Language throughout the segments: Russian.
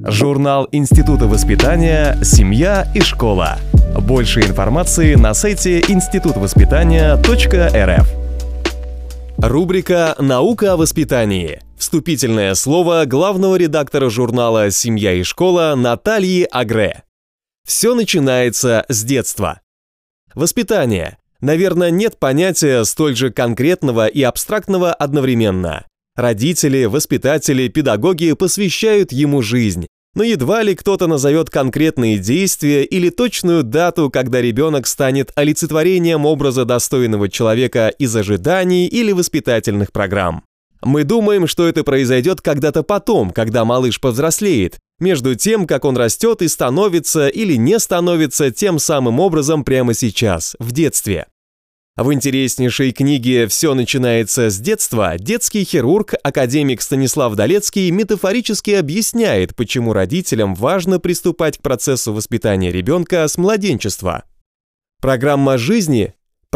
Журнал Института воспитания «Семья и школа». Больше информации на сайте institutvоспитания.рф. Рубрика «Наука о воспитании». Вступительное слово главного редактора журнала «Семья и школа» Натальи Агре. Все начинается с детства. Воспитание. Наверное, нет понятия столь же конкретного и абстрактного одновременно. Родители, воспитатели, педагоги посвящают ему жизнь. Но едва ли кто-то назовет конкретные действия или точную дату, когда ребенок станет олицетворением образа достойного человека из ожиданий или воспитательных программ. Мы думаем, что это произойдет когда-то потом, когда малыш повзрослеет, между тем, как он растет и становится или не становится тем самым образом прямо сейчас, в детстве. В интереснейшей книге «Все начинается с детства» детский хирург, академик Станислав Далецкий метафорически объясняет, почему родителям важно приступать к процессу воспитания ребенка с младенчества. Программа жизни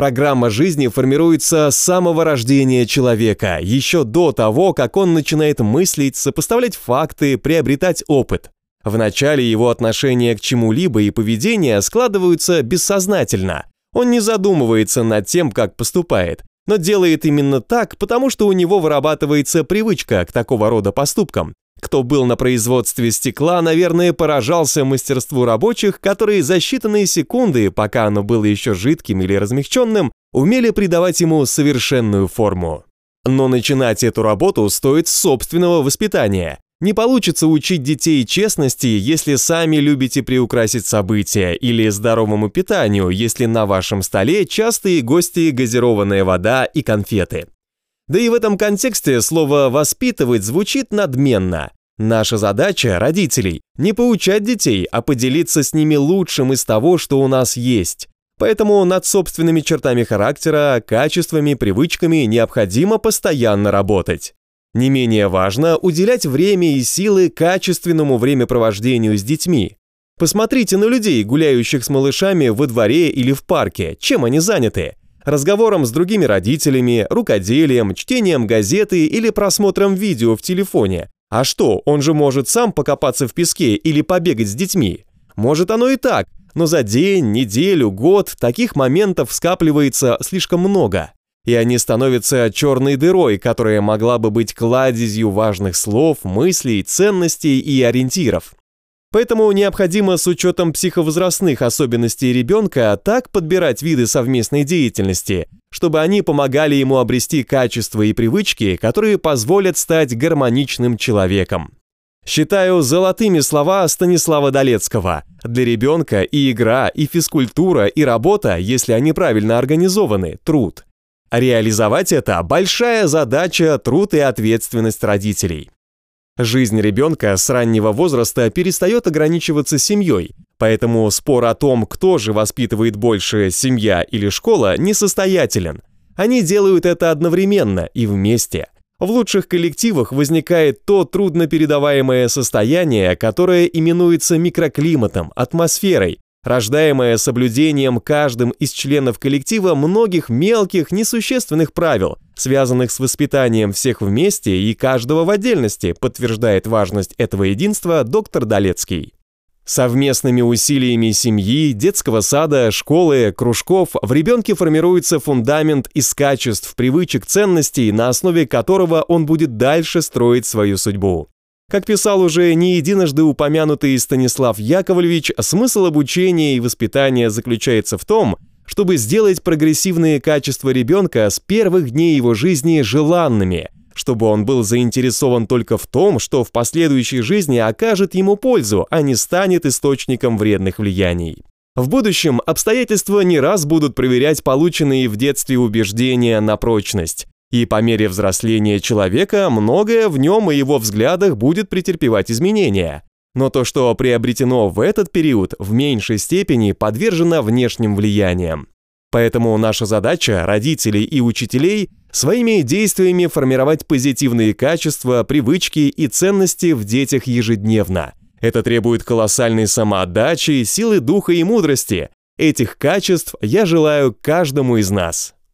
формируется с самого рождения человека, еще до того, как он начинает мыслить, сопоставлять факты, приобретать опыт. Вначале его отношения к чему-либо и поведение складываются бессознательно. Он не задумывается над тем, как поступает, но делает именно так, потому что у него вырабатывается привычка к такого рода поступкам. Кто был на производстве стекла, наверное, поражался мастерству рабочих, которые за считанные секунды, пока оно было еще жидким или размягченным, умели придавать ему совершенную форму. Но начинать эту работу стоит с собственного воспитания. Не получится учить детей честности, если сами любите приукрасить события, или здоровому питанию, если на вашем столе частые гости газированная вода и конфеты. Да и в этом контексте слово «воспитывать» звучит надменно. Наша задача, родителей, не поучать детей, а поделиться с ними лучшим из того, что у нас есть. Поэтому над собственными чертами характера, качествами, привычками необходимо постоянно работать. Не менее важно уделять время и силы качественному времяпровождению с детьми. Посмотрите на людей, гуляющих с малышами во дворе или в парке, чем они заняты. Разговором с другими родителями, рукоделием, чтением газеты или просмотром видео в телефоне. А что, он же может сам покопаться в песке или побегать с детьми? Может, оно и так, но за день, неделю, год таких моментов скапливается слишком много. И они становятся черной дырой, которая могла бы быть кладезью важных слов, мыслей, ценностей и ориентиров. Поэтому необходимо с учетом психовозрастных особенностей ребенка так подбирать виды совместной деятельности, чтобы они помогали ему обрести качества и привычки, которые позволят стать гармоничным человеком. Считаю золотыми слова Станислава Далецкого. Для ребенка и игра, и физкультура, и работа, если они правильно организованы, труд. Реализовать это – большая задача, труд и ответственность родителей. Жизнь ребенка с раннего возраста перестает ограничиваться семьей, поэтому спор о том, кто же воспитывает больше, семья или школа, несостоятелен. Они делают это одновременно и вместе. В лучших коллективах возникает то труднопередаваемое состояние, которое именуется микроклиматом, атмосферой, рождаемое соблюдением каждым из членов коллектива многих мелких, несущественных правил, связанных с воспитанием всех вместе и каждого в отдельности, подтверждает важность этого единства доктор Далецкий. Совместными усилиями семьи, детского сада, школы, кружков в ребенке формируется фундамент из качеств, привычек, ценностей, на основе которого он будет дальше строить свою судьбу. Как писал уже не единожды упомянутый Станислав Яковлевич, смысл обучения и воспитания заключается в том, чтобы сделать прогрессивные качества ребенка с первых дней его жизни желанными, чтобы он был заинтересован только в том, что в последующей жизни окажет ему пользу, а не станет источником вредных влияний. В будущем обстоятельства не раз будут проверять полученные в детстве убеждения на прочность. И по мере взросления человека многое в нем и его взглядах будет претерпевать изменения. Но то, что приобретено в этот период, в меньшей степени подвержено внешним влияниям. Поэтому наша задача, родителей и учителей, своими действиями формировать позитивные качества, привычки и ценности в детях ежедневно. Это требует колоссальной самоотдачи, силы духа и мудрости. Этих качеств я желаю каждому из нас.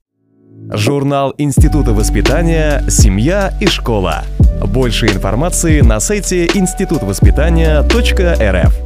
Журнал Института воспитания «Семья и школа». Больше информации на сайте institutvоспитания.рф.